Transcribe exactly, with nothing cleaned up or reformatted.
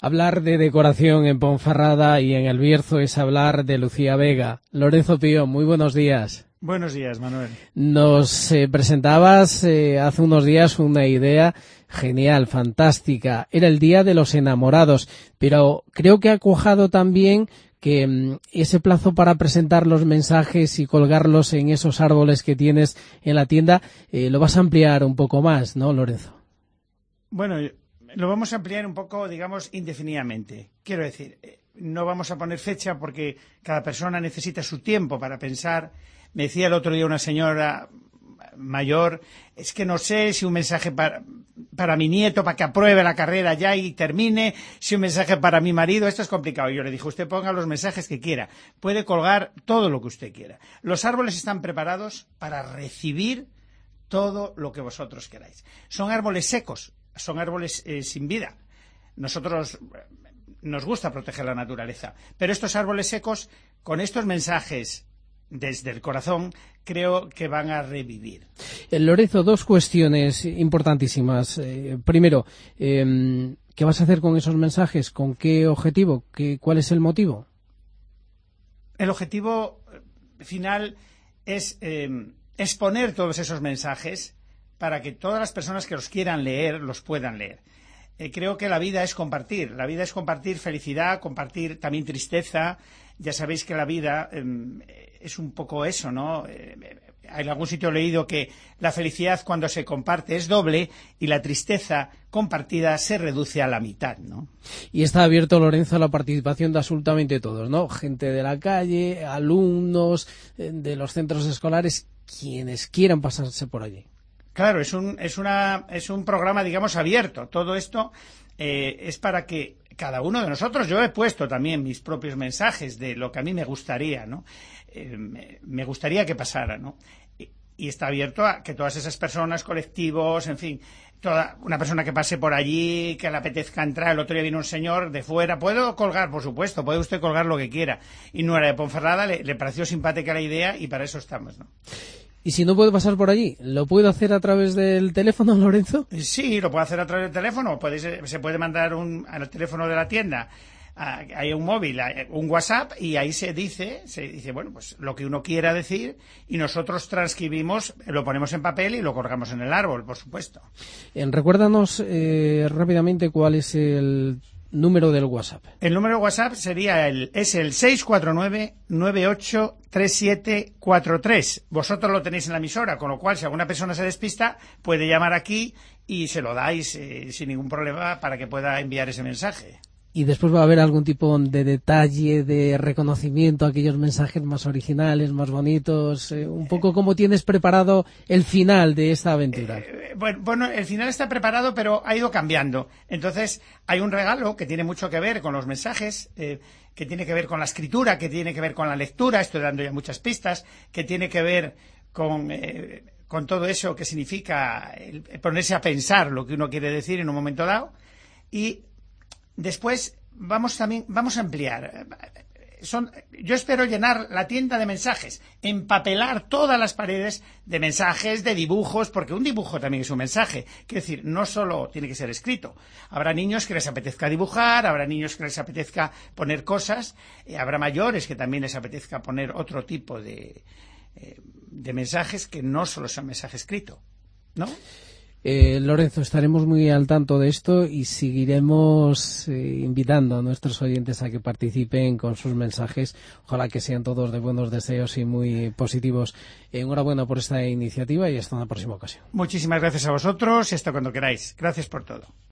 Hablar de decoración en Ponferrada y en El Bierzo es hablar de Lucía Vega. Lorenzo Pío, muy buenos días. Buenos días, Manuel. Nos eh, presentabas eh, hace unos días una idea genial, fantástica. Era el Día de los Enamorados, pero creo que ha cuajado también que mm, ese plazo para presentar los mensajes y colgarlos en esos árboles que tienes en la tienda, eh, lo vas a ampliar un poco más, ¿no, Lorenzo? Bueno, lo vamos a ampliar un poco, digamos, indefinidamente. Quiero decir, no vamos a poner fecha porque cada persona necesita su tiempo para pensar. Me decía el otro día una señora mayor, es que no sé si un mensaje para, para mi nieto, para que apruebe la carrera ya y termine, si un mensaje para mi marido, esto es complicado. Yo le dije, usted ponga los mensajes que quiera, puede colgar todo lo que usted quiera. Los árboles están preparados para recibir todo lo que vosotros queráis. Son árboles secos, son árboles eh, sin vida. Nosotros eh, nos gusta proteger la naturaleza, pero estos árboles secos, con estos mensajes desde el corazón, creo que van a revivir. Eh, Lorenzo, dos cuestiones importantísimas. Eh, primero, eh, ¿qué vas a hacer con esos mensajes? ¿Con qué objetivo? ¿Qué, ¿Cuál es el motivo? El objetivo final es eh, exponer todos esos mensajes para que todas las personas que los quieran leer, los puedan leer. Eh, creo que la vida es compartir. La vida es compartir felicidad, compartir también tristeza. Ya sabéis que la vida eh, es un poco eso, ¿no? Eh, en algún sitio he leído que la felicidad cuando se comparte es doble y la tristeza compartida se reduce a la mitad, ¿no? Y está abierto, Lorenzo, a la participación de absolutamente todos, ¿no? Gente de la calle, alumnos, eh, de los centros escolares, quienes quieran pasarse por allí. Claro, es un, es una, es un programa, digamos, abierto. Todo esto eh, es para que cada uno de nosotros, yo he puesto también mis propios mensajes de lo que a mí me gustaría, ¿no? Eh, me, me gustaría que pasara, ¿no? Y, y está abierto a que todas esas personas, colectivos, en fin, toda una persona que pase por allí, que le apetezca entrar. El otro día vino un señor de fuera. ¿Puedo colgar? Por supuesto, puede usted colgar lo que quiera. Y no era de Ponferrada, le, le pareció simpática la idea y para eso estamos, ¿no? Y si no puedo pasar por allí, ¿lo puedo hacer a través del teléfono, Lorenzo? Sí, lo puedo hacer a través del teléfono. Puede, se puede mandar un, al teléfono de la tienda, a, hay un móvil, un WhatsApp, y ahí se dice, se dice, bueno, pues lo que uno quiera decir, y nosotros transcribimos, lo ponemos en papel y lo colgamos en el árbol, por supuesto. Eh, recuérdanos eh, rápidamente cuál es el número del WhatsApp. El número de WhatsApp sería el, es el seis cuatro nueve, nueve ocho tres siete cuatro tres. Vosotros lo tenéis en la emisora, con lo cual si alguna persona se despista puede llamar aquí y se lo dais eh, sin ningún problema para que pueda enviar ese mensaje. Y después va a haber algún tipo de detalle, de reconocimiento a aquellos mensajes más originales, más bonitos, eh, un poco como tienes preparado el final de esta aventura. Eh, bueno, bueno, el final está preparado, pero ha ido cambiando. Entonces, hay un regalo que tiene mucho que ver con los mensajes, eh, que tiene que ver con la escritura, que tiene que ver con la lectura, estoy dando ya muchas pistas, que tiene que ver con... Eh, con todo eso que significa el ponerse a pensar lo que uno quiere decir en un momento dado. Y después vamos también vamos a ampliar. Son, yo espero llenar la tienda de mensajes, empapelar todas las paredes de mensajes, de dibujos, porque un dibujo también es un mensaje. Quiero decir, no solo tiene que ser escrito. Habrá niños que les apetezca dibujar, habrá niños que les apetezca poner cosas, eh, habrá mayores que también les apetezca poner otro tipo de, eh, de mensajes que no solo son mensaje escrito, ¿no? Eh, Lorenzo, estaremos muy al tanto de esto y seguiremos eh, invitando a nuestros oyentes a que participen con sus mensajes. Ojalá que sean todos de buenos deseos y muy positivos. Enhorabuena por esta iniciativa y hasta una próxima ocasión. Muchísimas gracias a vosotros y hasta cuando queráis. Gracias por todo.